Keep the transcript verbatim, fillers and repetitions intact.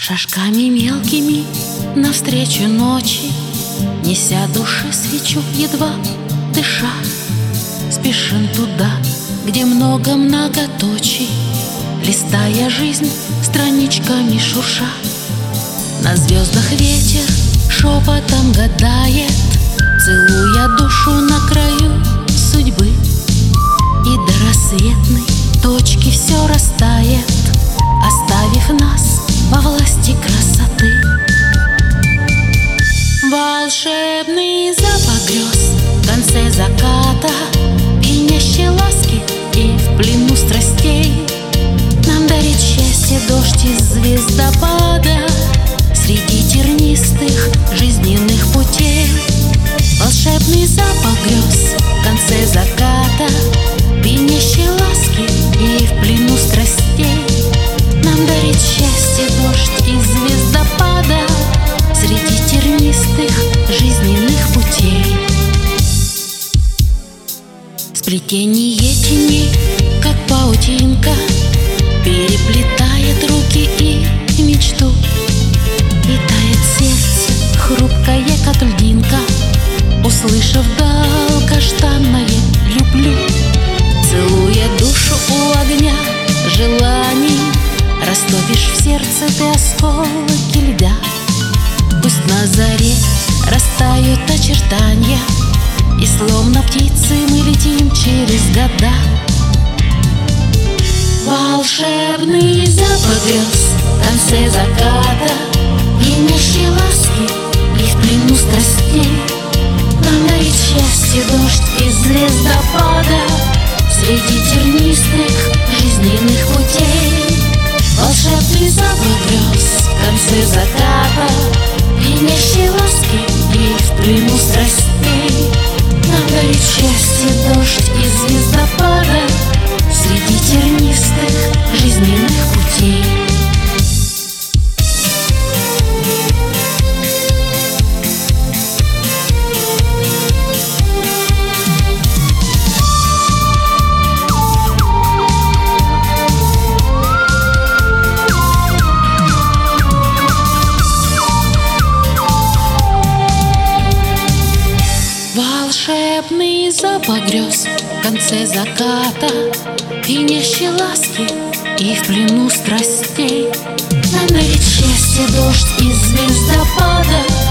Шажками мелкими навстречу ночи, неся души свечу, едва дыша, спешим туда, где много многоточий, листая жизнь страничками шурша. На звездах ветер шепотом гадает, целуя душу на краю судьбы. И до рассветной точки все растает, оставив нас во власти красоты. Волшебный запах грез в конце заката, пьянящей ласки и в плену страстей нам дарит счастье дождь из звездопада среди тернистых жизненных путей. Волшебный запах грез в конце заката, пьянящей ласки и в плену страстей нам дарит счастье дождь из звездопада среди тернистых жизненных путей. Сплетение теней, как паутинка, переплетает руки и мечту, и тает сердце, хрупкое, как льдинка, услышав долгожданное «люблю». Целуя душу у огня желаний, растопишь в сердце ты осколки льда. Пусть на заре растают очертания, и словно птицы мы летим через года. Волшебный запах грез в конце заката, пьянящей ласки и в плену страстей нам дарит счастье дождь из звездопада среди тернистых жизненных путей. Волшебный запах грез в конце заката, пьянящей ласки и в плену страстей нам дарит счастье дождь из звездопада среди тернистых жизненных путей. Волшебный запах грез в конце заката, пьянящей ласки и в плену страстей нам дарит счастье дождь из звездопада